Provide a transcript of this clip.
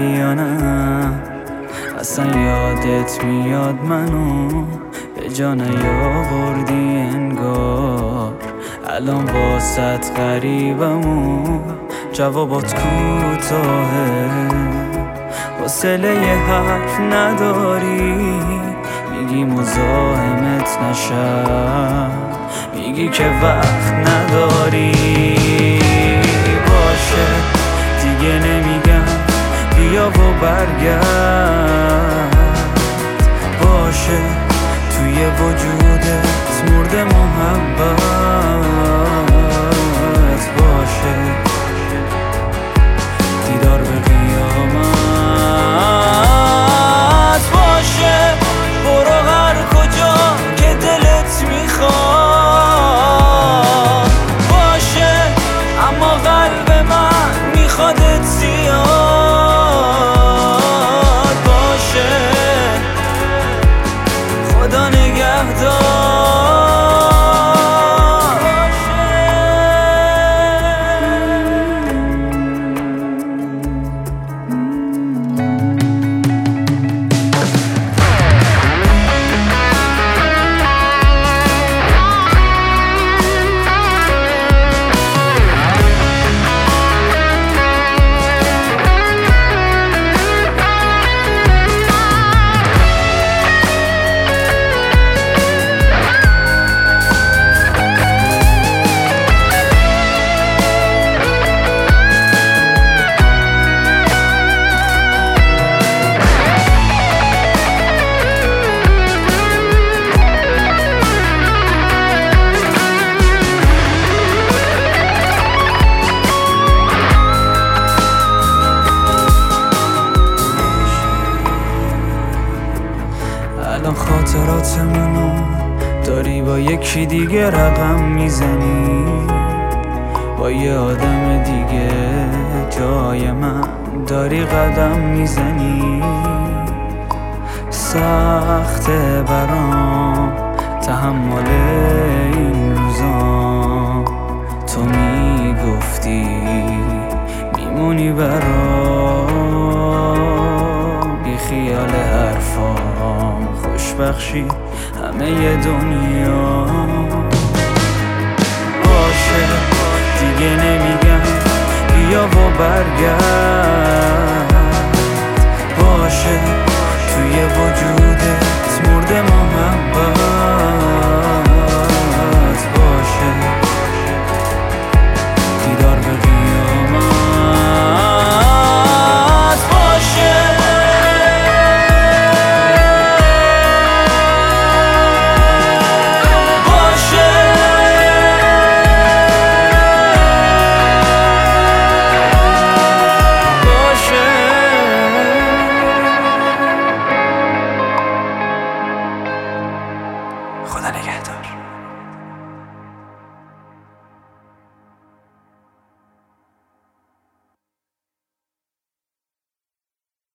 یا نه؟ اصلا یادت میاد منو به جا نیاوردی انگار. الان واسط غریبم و جوابات کوتاهه، حوصله یه حرف نداری، میگی مزاحمت نشم، میگی که وقت نداری. باشه دیگه نمیگم بیا و برگرد، باشه توی وجودت مرده محبت، باشه دیدار به قیامت، باشه برو هر کجا که دلت میخواد، باشه اما قلب من میخوادت زیاد، باشه خدا نگهدار. الان خاطراتمونو داری با یکی دیگه رقم میزنی، با یه آدم دیگه جای من داری قدم میزنی. سخته برام تحمل این روزا، تو میگفتی میمونی برام، بی خیال حرفام خوشبخشی همه ی دنیا. باشه دیگه نمیگم بیا و برگرد،